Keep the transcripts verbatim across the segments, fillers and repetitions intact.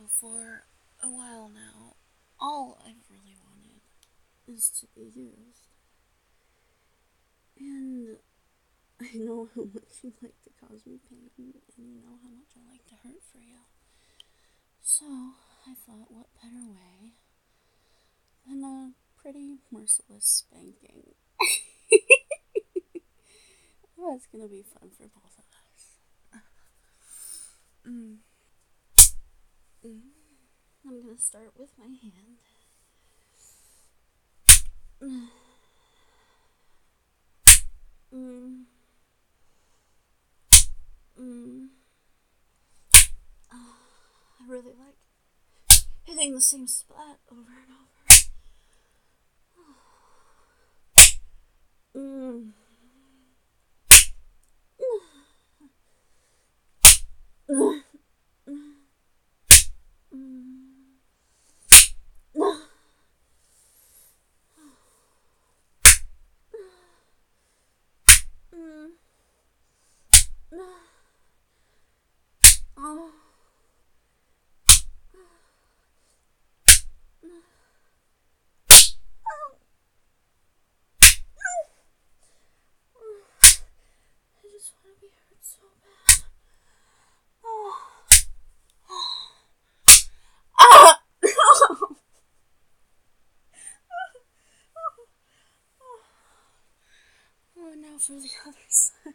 for a while now, all I've really wanted is to be used. And I know how much you like to cause me pain, and you know how much I like to hurt for you. So, I thought, what better way than a pretty merciless spanking? Well, it's gonna be fun for both of us. Mm. Mm. I'm gonna start with my hand. Mm. Mm. Mm. Oh, I really like hitting the same spot over and over. Mm. Mm. Oh. I just want to be hurt so bad. Oh. Ah! Oh, now for the other side.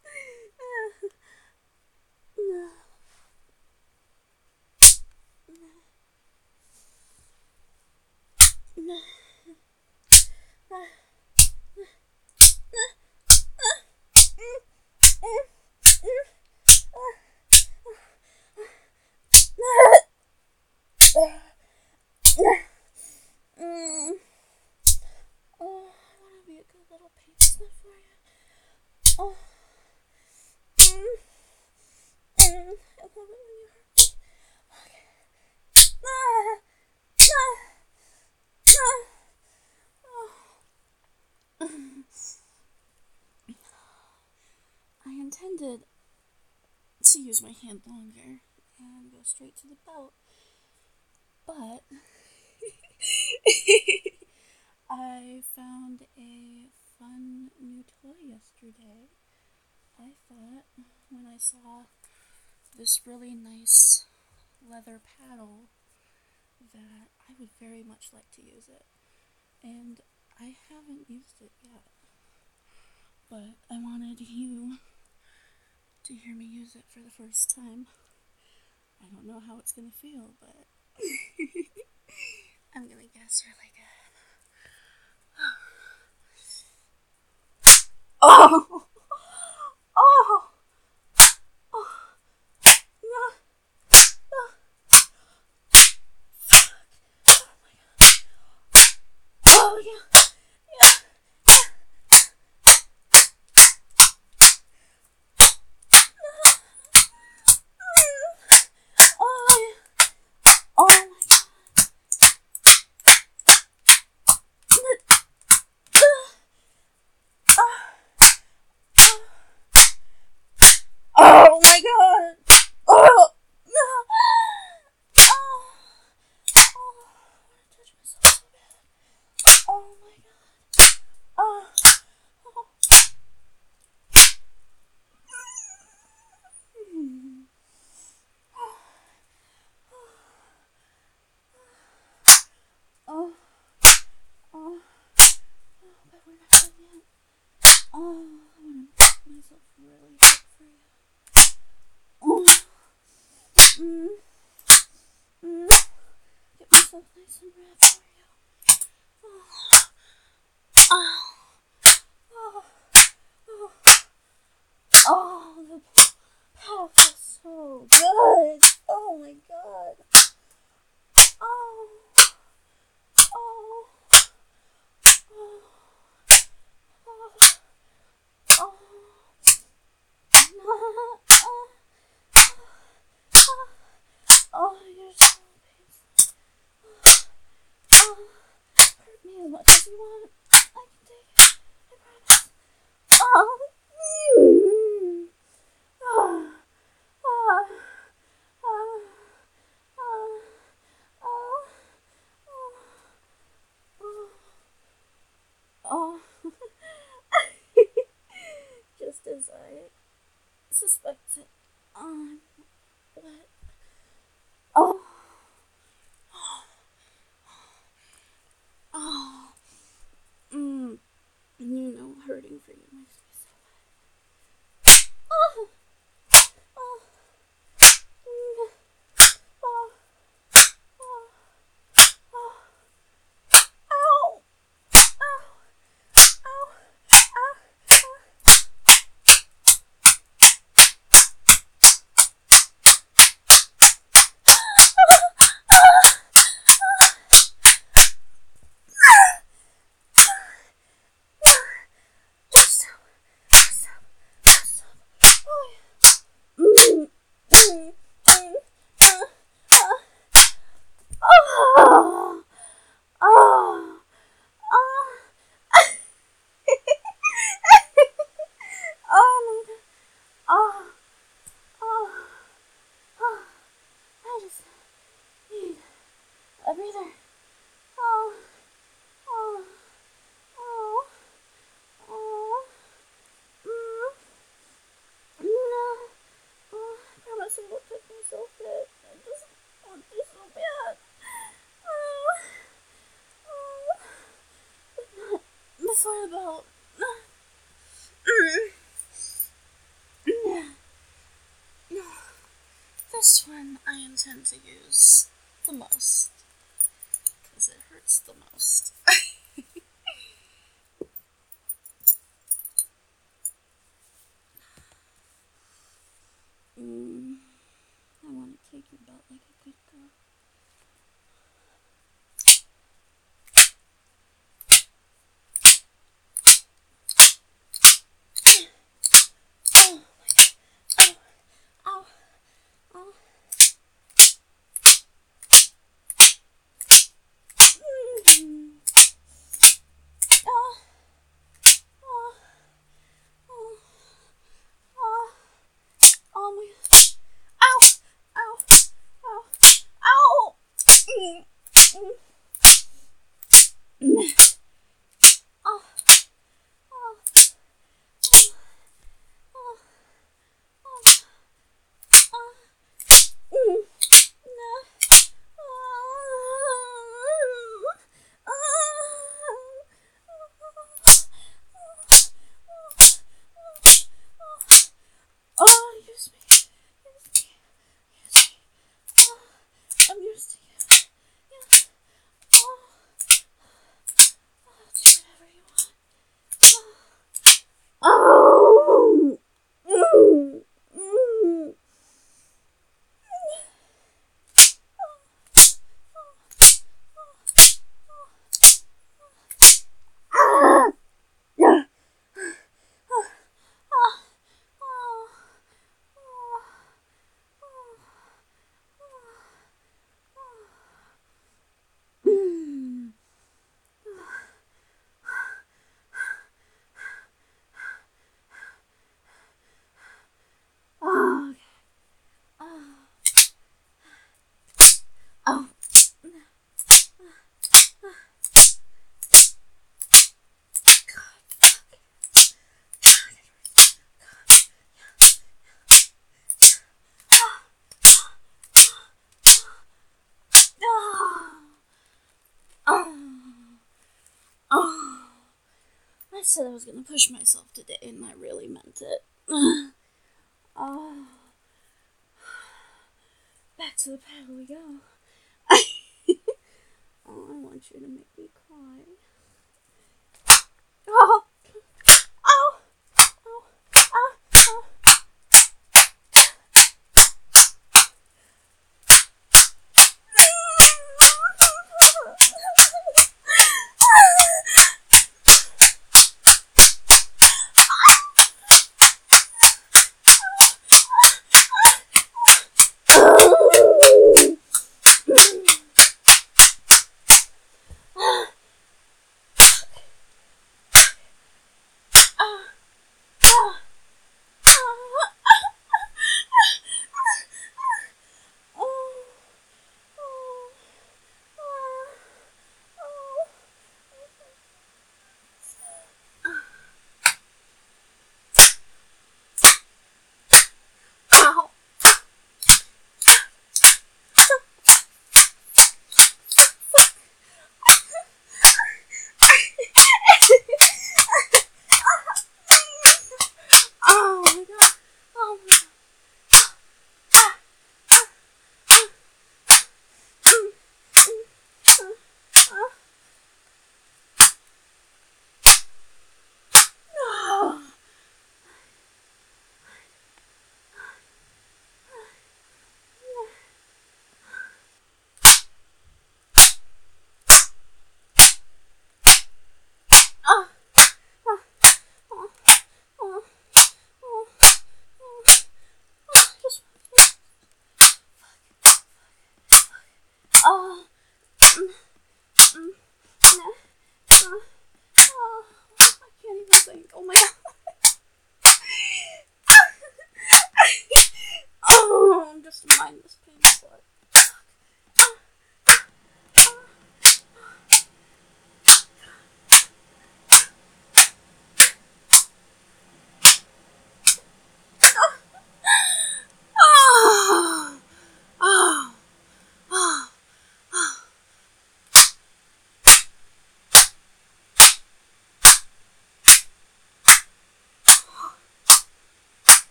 Mm. Oh, I want to be a good little pain sniff for you. Oh. Mm. Mm. I love it when you hurt me. Okay. Ah. Ah. Ah. Oh. I intended to use my hand longer and go straight to the belt, but I found a fun new toy yesterday. I thought when I saw this really nice leather paddle that I would very much like to use it. And I haven't used it yet, but I wanted you to hear me use it for the first time. I don't know how it's gonna feel, but I'm gonna guess really good. Oh! Oh! Oh, yeah. Oh, oh my god. suspect it. Um, what? Oh. Oh. Mm. You know, hurting for you makes me so bad. Oh. Oh. Mm. Oh. Oh. Oh. Ow. Ow. Ow. Ow. Just stop. Just stop. Just stop. Oh, yeah. Mm. Mm. Mm. Uh. Uh. Oh. Oh. Oh. Oh my god. Oh. Oh. Oh. I just need a breather. Oh. Oh. Oh. Oh. Mm. No. Oh, I promise I will take myself fit. I just want this so bad. Oh. Oh. But not before about. Mm. No. This one I intend to use the most. Because it hurts the most. mm. I want to kick your butt like a good girl. Oh my god. Oh. Ow. Oh. Mm. Oh. Oh. Oh. Oh. Oh my god. Ow! Ow! Ow! Ow! Mm. Mm. Mm. Oh. Oh. Oh. Oh. Oh. Oh. Mm. No. Oh, use me. Use me. Use me. Oh, I'm used to you. Yeah. Oh, oh, do whatever you want. Oh. Oh. Mm. Mm. Ah. Yeah. Oh. Oh. Oh. Oh. Mm. Oh. Oh. Oh. Oh. Oh. I said I was gonna push myself today, and I really meant it. Oh. Back to the paddle we go. Oh, I want you to make me cry. Oh. Oh. Oh. Oh. Oh.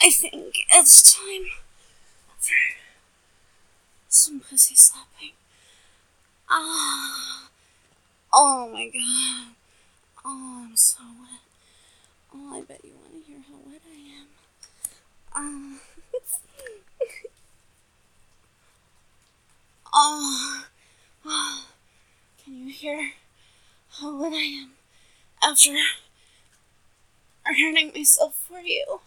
I think it's time for some pussy slapping. Ah, oh my god. Oh, I'm so wet. Oh, I bet you want to hear how wet I am. Um, oh, oh, can you hear how wet I am after hurting myself for you?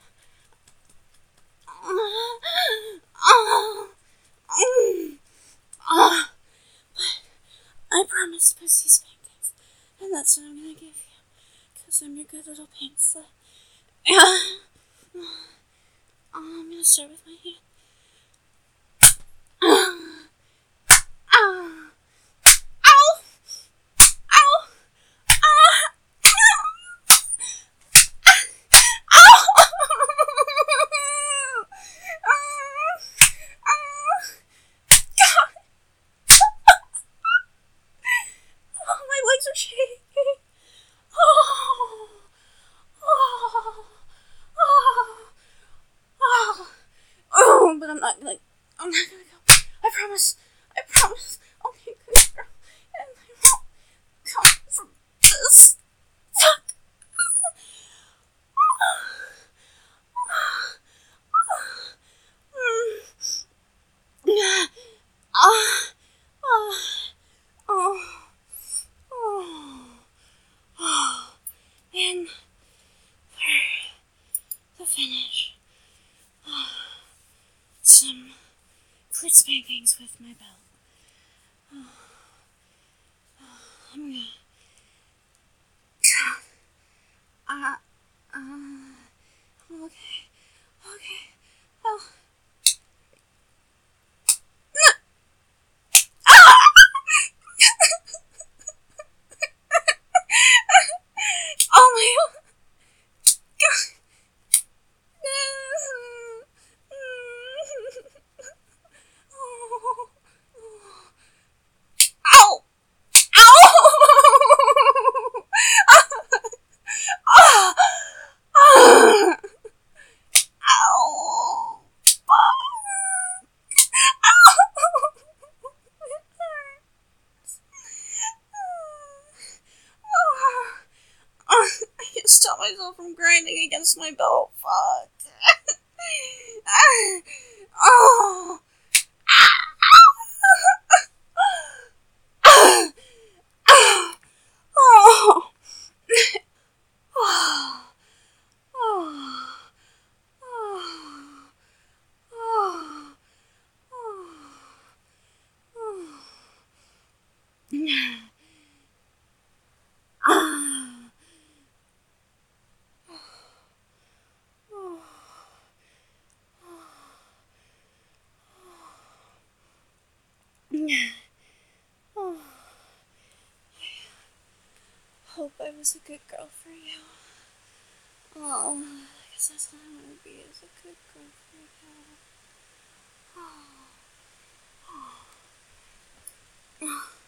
Oh, oh, oh. But I promised pussy spankings, and that's what I'm gonna give you, because I'm your good little pink slut. Oh, I'm gonna start with my hand. Oh, ow, ow, ow, my legs are shaking. Oh, oh, oh, oh, oh, but I'm not gonna, I'm not gonna go. I promise, I promise, I'll be a good girl, and I won't come from this. Fuck. Ah, ah, oh, oh, oh, and for the finish, oh, some clit spankings with my belt. Oh, oh, I'm gonna, uh, uh, okay, okay, oh. Oh my god. Ow! Ow! Ow! Ow! I can't stop myself from grinding against my belt. Fuck. Oh. Oh. Hope I was a good girl for you. Oh, I guess that's what I'm gonna be, is a good girl for you. Oh. Oh.